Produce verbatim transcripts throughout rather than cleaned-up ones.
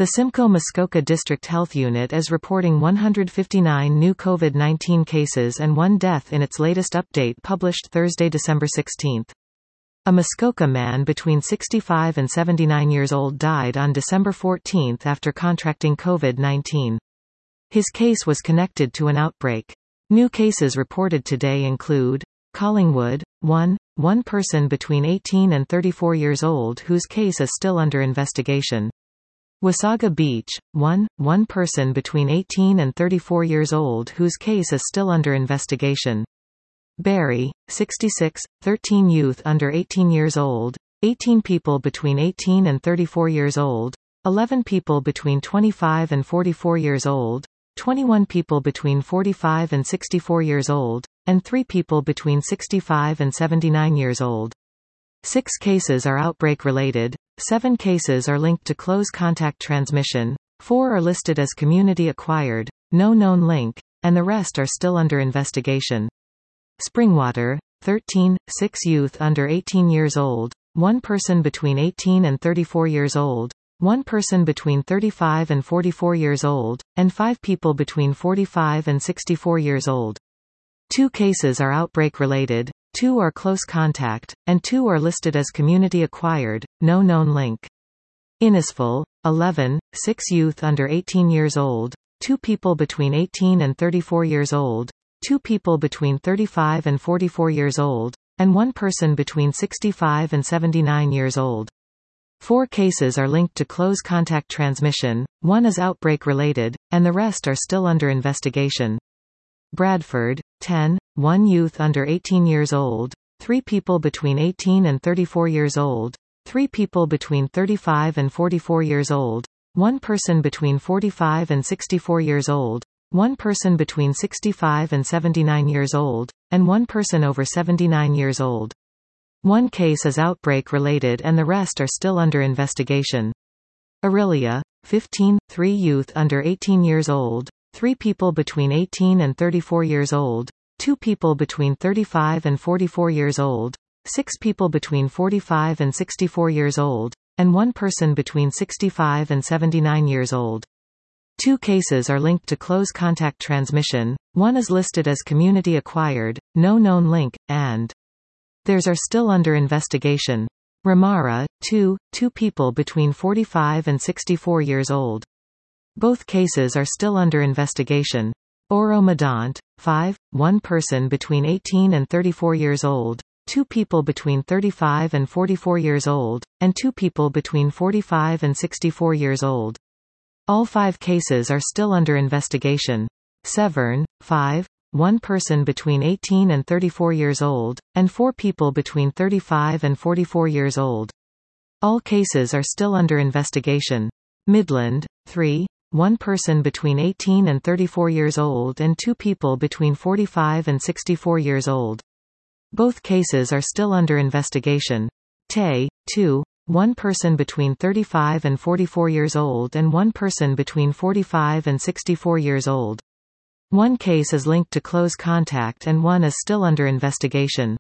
The Simcoe Muskoka District Health Unit is reporting one hundred fifty-nine new COVID nineteen cases and one death in its latest update published Thursday, December sixteenth. A Muskoka man between sixty-five and seventy-nine years old died on December fourteenth after contracting COVID nineteen. His case was connected to an outbreak. New cases reported today include Collingwood, one, one person between eighteen and thirty-four years old whose case is still under investigation. Wasaga Beach, one, one person between eighteen and thirty-four years old whose case is still under investigation. Barrie, sixty-six, thirteen youth under eighteen years old, eighteen people between eighteen and thirty-four years old, eleven people between twenty-five and forty-four years old, twenty-one people between forty-five and sixty-four years old, and three people between sixty-five and seventy-nine years old. Six cases are outbreak-related, seven cases are linked to close contact transmission, four are listed as community-acquired, no known link, and the rest are still under investigation. Springwater, thirteen, six youth under eighteen years old, one person between eighteen and thirty-four years old, one person between thirty-five and forty-four years old, and five people between forty-five and sixty-four years old. Two cases are outbreak-related, two are close contact, and two are listed as community-acquired, no known link. Innisfil, eleven, six youth under eighteen years old, two people between eighteen and thirty-four years old, two people between thirty-five and forty-four years old, and one person between sixty-five and seventy-nine years old. Four cases are linked to close contact transmission, one is outbreak-related, and the rest are still under investigation. Bradford, ten, one youth under eighteen years old, three people between eighteen and thirty-four years old, three people between thirty-five and forty-four years old, one person between forty-five and sixty-four years old, one person between sixty-five and seventy-nine years old, and one person over seventy-nine years old. One case is outbreak-related and the rest are still under investigation. Orillia, fifteen, three youth under eighteen years old, three people between eighteen and thirty-four years old, two people between thirty-five and forty-four years old, six people between forty-five and sixty-four years old, and one person between sixty-five and seventy-nine years old. Two cases are linked to close contact transmission, one is listed as community-acquired, no known link, and theirs are still under investigation. Ramara, two, two people between forty-five and sixty-four years old. Both cases are still under investigation. Oro-Medonte, five, one person between eighteen and thirty-four years old, two people between thirty-five and forty-four years old, and two people between forty-five and sixty-four years old. All five cases are still under investigation. Severn, five, one person between eighteen and thirty-four years old, and four people between thirty-five and forty-four years old. All cases are still under investigation. Midland, three, one person between eighteen and thirty-four years old and two people between forty-five and sixty-four years old. Both cases are still under investigation. Tay, two, one person between thirty-five and forty-four years old and one person between forty-five and sixty-four years old. One case is linked to close contact and one is still under investigation.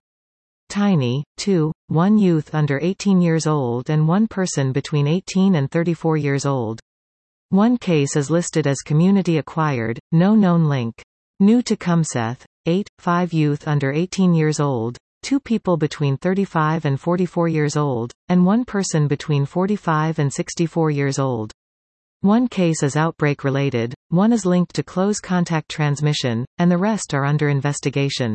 Tiny, two, one youth under eighteen years old and one person between eighteen and thirty-four years old. One case is listed as community-acquired, no known link. New Tecumseth, eight, five youth under eighteen years old, two people between thirty-five and forty-four years old, and one person between forty-five and sixty-four years old. One case is outbreak-related, one is linked to close contact transmission, and the rest are under investigation.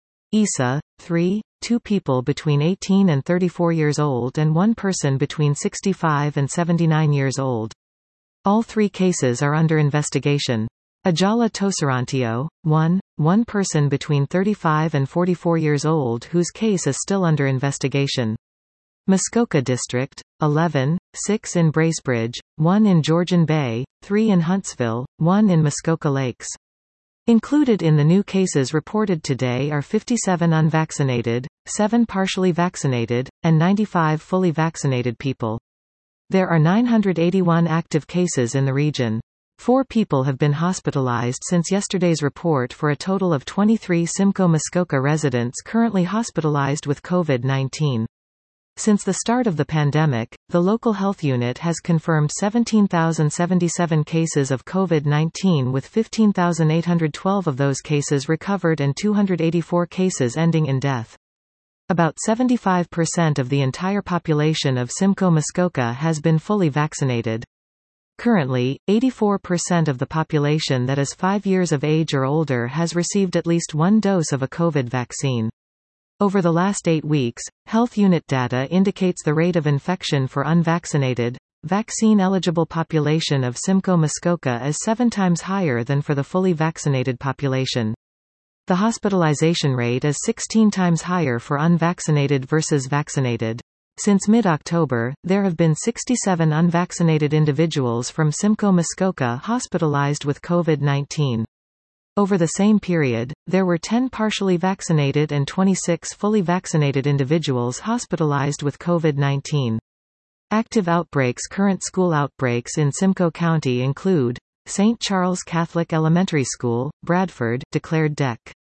Isa, three, two people between eighteen and thirty-four years old and one person between sixty-five and seventy-nine years old. All three cases are under investigation. Ajala Toserantio, one, one person between thirty-five and forty-four years old whose case is still under investigation. Muskoka District, eleven, six in Bracebridge, one in Georgian Bay, three in Huntsville, one in Muskoka Lakes. Included in the new cases reported today are fifty-seven unvaccinated, seven partially vaccinated, and ninety-five fully vaccinated people. There are nine hundred eighty-one active cases in the region. Four people have been hospitalized since yesterday's report for a total of twenty-three Simcoe Muskoka residents currently hospitalized with COVID nineteen. Since the start of the pandemic, the local health unit has confirmed seventeen thousand seventy-seven cases of COVID nineteen, with fifteen thousand eight hundred twelve of those cases recovered and two hundred eighty-four cases ending in death. About seventy-five percent of the entire population of Simcoe Muskoka has been fully vaccinated. Currently, eighty-four percent of the population that is five years of age or older has received at least one dose of a COVID vaccine. Over the last eight weeks, health unit data indicates the rate of infection for unvaccinated, vaccine-eligible population of Simcoe Muskoka is seven times higher than for the fully vaccinated population. The hospitalization rate is sixteen times higher for unvaccinated versus vaccinated. Since mid-October, there have been sixty-seven unvaccinated individuals from Simcoe Muskoka hospitalized with COVID nineteen. Over the same period, there were ten partially vaccinated and twenty-six fully vaccinated individuals hospitalized with COVID nineteen. Active outbreaks. Current school outbreaks in Simcoe County include Saint Charles Catholic Elementary School, Bradford, declared D E C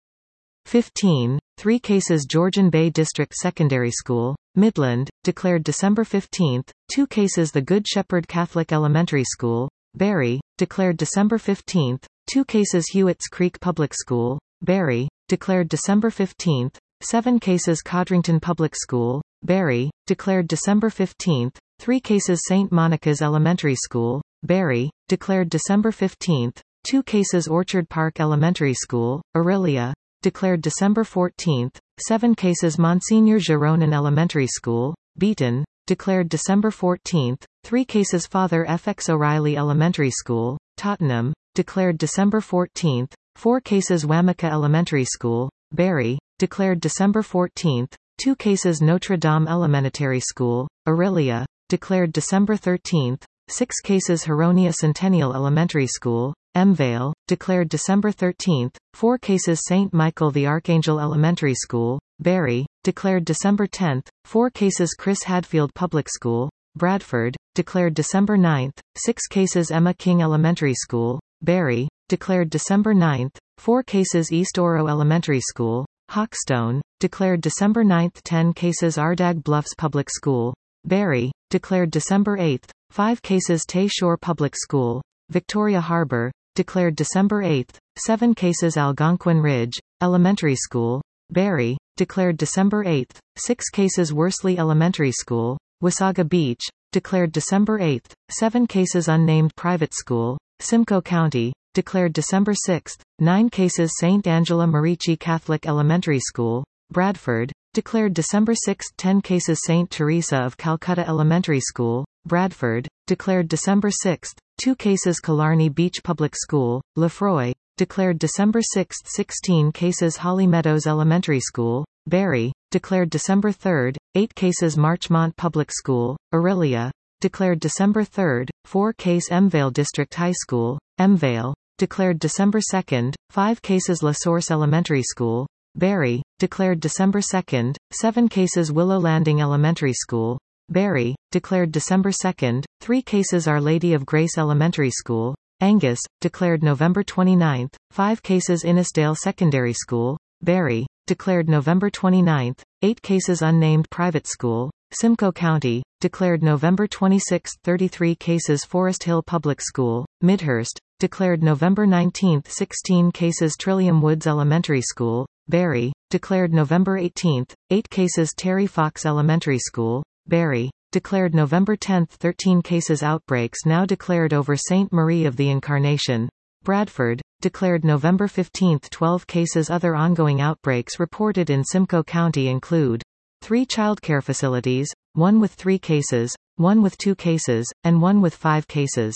fifteen, three cases Georgian Bay District Secondary School, Midland, declared December fifteenth, two cases The Good Shepherd Catholic Elementary School, Barry, declared December fifteenth, two cases Hewitt's Creek Public School, Barry, declared December fifteenth, seven cases Codrington Public School, Barry, declared December fifteenth, three cases Saint Monica's Elementary School, Barry, declared December fifteenth, two cases Orchard Park Elementary School, Aurelia, declared December fourteenth, seven cases Monsignor Gironin Elementary School, Beaton, declared December fourteenth, three cases Father F X O'Reilly Elementary School, Tottenham, declared December fourteenth, four cases Wameca Elementary School, Barry, declared December fourteenth, two cases Notre Dame Elementary School, Aurelia, declared December thirteenth, six cases Huronia Centennial Elementary School, Mvale, declared December thirteenth, four cases Saint Michael the Archangel Elementary School, Barry, declared December tenth, four cases Chris Hadfield Public School, Bradford, declared December ninth, six cases Emma King Elementary School, Barry, declared December ninth, four cases East Oro Elementary School, Hawkstone, declared December ninth, ten cases Ardag Bluffs Public School, Barry, declared December eighth, five cases Tay Shore Public School, Victoria Harbor, declared December eighth, seven cases Algonquin Ridge Elementary School, Barry, declared December eighth, six cases Worsley Elementary School, Wasaga Beach, declared December eighth, seven cases Unnamed Private School, Simcoe County, declared December sixth, nine cases Saint Angela Merici Catholic Elementary School, Bradford, declared December sixth, ten cases Saint Teresa of Calcutta Elementary School, Bradford, declared December sixth, two cases Killarney Beach Public School, Lefroy, declared December sixth, sixteen cases Holly Meadows Elementary School, Barry, declared December third, eight cases Marchmont Public School, Aurelia, declared December third, four case Mvale District High School, Mvale, declared December second, five cases La Source Elementary School, Barry, declared December second, seven cases Willow Landing Elementary School, Barry, declared December second, three cases Our Lady of Grace Elementary School, Angus, declared November twenty-ninth, five cases Innisdale Secondary School, Barry, declared November twenty-ninth, eight cases Unnamed Private School, Simcoe County, declared November twenty-sixth, thirty-three cases Forest Hill Public School, Midhurst, declared November nineteenth, sixteen cases Trillium Woods Elementary School, Barry, declared November eighteenth, eight cases Terry Fox Elementary School, Barry, declared November tenth, thirteen cases Outbreaks now declared over Saint Marie of the Incarnation, Bradford, declared November fifteenth, twelve cases Other ongoing outbreaks reported in Simcoe County include three childcare facilities, one with three cases, one with two cases, and one with five cases.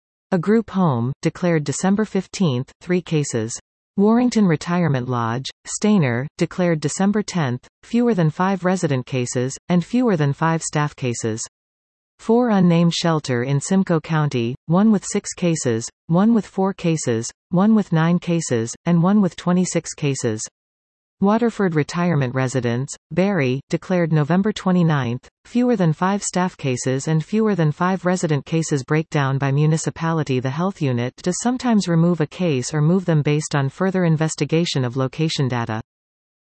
A group home, declared December fifteenth, three cases. Warrington Retirement Lodge, Stayner, declared December tenth, fewer than five resident cases, and fewer than five staff cases. Four unnamed shelter in Simcoe County, one with six cases, one with four cases, one with nine cases, and one with twenty-six cases. Waterford Retirement Residence, Barry, declared November twenty-ninth, fewer than five staff cases and fewer than five resident cases. Breakdown by municipality. The health unit does sometimes remove a case or move them based on further investigation of location data.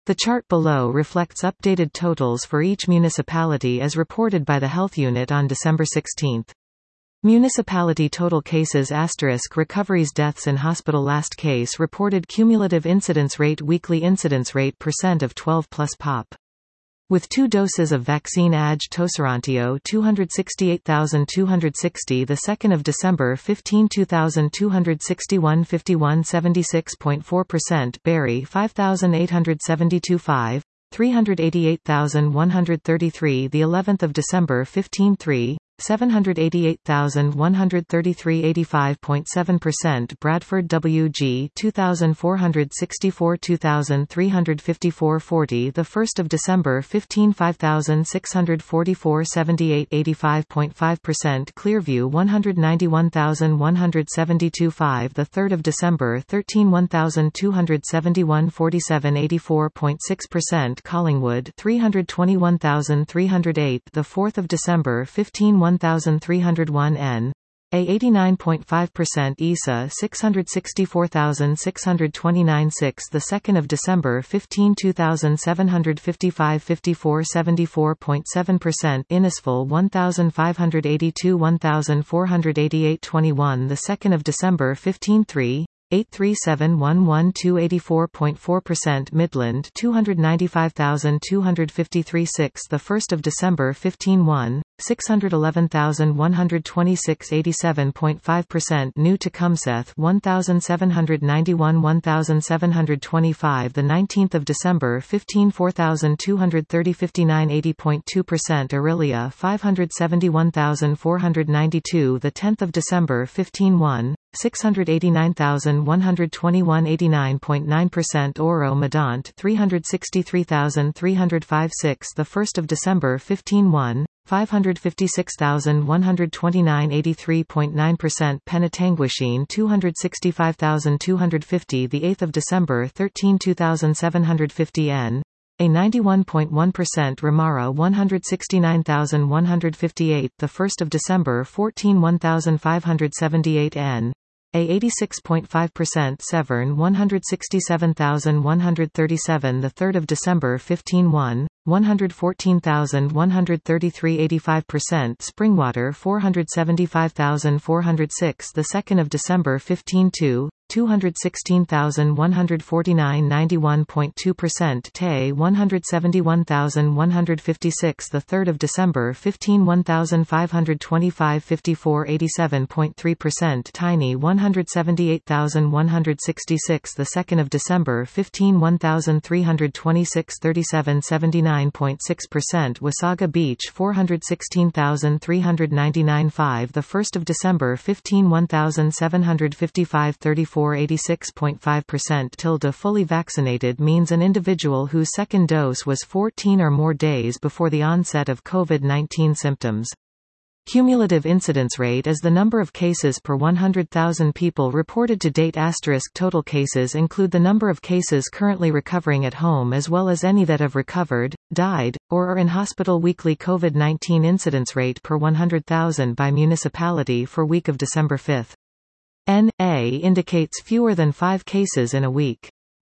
The chart below reflects updated totals for each municipality as reported by the Health Unit on December sixteenth. Municipality total cases asterisk recoveries deaths in hospital last case reported cumulative incidence rate weekly incidence rate percent of twelve plus pop. With two doses of vaccine A G Toserantio two hundred sixty-eight thousand two hundred sixty the second of December fifteenth two thousand two hundred sixty-one fifty-one seventy-six point four percent Berry five thousand eight hundred seventy-two five three hundred eighty-eight thousand one hundred thirty-three the eleventh of December fifteenth three seven hundred eighty-eight thousand one hundred thirty-three eighty-five point seven percent Bradford W G two thousand four hundred sixty-four two thousand three hundred fifty-four forty the first of December fifteenth five thousand six hundred forty-four seventy-eight eighty-five point five percent Clearview one hundred ninety-one thousand one hundred seventy-two five the third of December thirteenth one thousand two hundred seventy-one forty-seven eighty-four point six percent Collingwood three hundred twenty-one thousand three hundred eight the fourth of December fifteenth one thousand three hundred one N A eighty-nine point five percent E S A six hundred sixty-four thousand six hundred twenty-nine six the second of December fifteenth two thousand seven hundred fifty-five fifty-four seventy-four point seven percent Innisfil one thousand five hundred eighty-two one thousand four hundred eighty-eight twenty-one the second of December fifteenth three eight three seven one one two eighty-four point four percent Midland two hundred ninety-five thousand two hundred fifty-three six the first of December fifteenth one six hundred eleven thousand one hundred twenty-six eighty-seven point five percent New Tecumseth one thousand seven hundred ninety-one one thousand seven hundred twenty-five the nineteenth of December fifteenth four thousand two hundred thirty fifty-nine eighty point two percent Aurelia five hundred seventy-one thousand four hundred ninety-two the tenth of December fifteenth one six hundred eighty-nine thousand one hundred twenty-one eighty-nine point nine percent Oro Medant three hundred sixty-three thousand three hundred fifty-six the first of December fifteenth one five hundred fifty-six thousand one hundred twenty-nine eighty-three point nine percent Penetanguishene two hundred sixty-five thousand two hundred fifty the eighth of December thirteenth two thousand seven hundred fifty N A ninety-one point one percent Ramara one hundred sixty-nine thousand one hundred fifty-eight the first of December fourteenth one thousand five hundred seventy-eight N A eighty-six point five percent Severn one hundred sixty-seven thousand one hundred thirty-seven the third of December fifteenth one one hundred fourteen thousand one hundred thirty-three eighty-five percent Springwater four hundred seventy-five thousand four hundred six the second of December fifteenth two two hundred sixteen thousand one hundred forty-nine ninety-one point two percent Tay one hundred seventy-one thousand one hundred fifty-six the third of December fifteenth one thousand five hundred twenty-five fifty-four eighty-seven point three percent Tiny one hundred seventy-eight thousand one hundred sixty-six the second of December fifteenth one thousand three hundred twenty-six thirty-seven seventy-nine point six percent Wasaga Beach four hundred sixteen thousand three hundred ninety-nine five the first of December fifteenth one thousand seven hundred fifty-five thirty-four eighty-six point five percent tilde fully vaccinated means an individual whose second dose was fourteen or more days before the onset of COVID nineteen symptoms. Cumulative incidence rate is the number of cases per one hundred thousand people reported to date. Asterisk total cases include the number of cases currently recovering at home as well as any that have recovered, died, or are in hospital. Weekly COVID nineteen incidence rate per one hundred thousand by municipality for week of December fifth. N A indicates fewer than five cases in a week.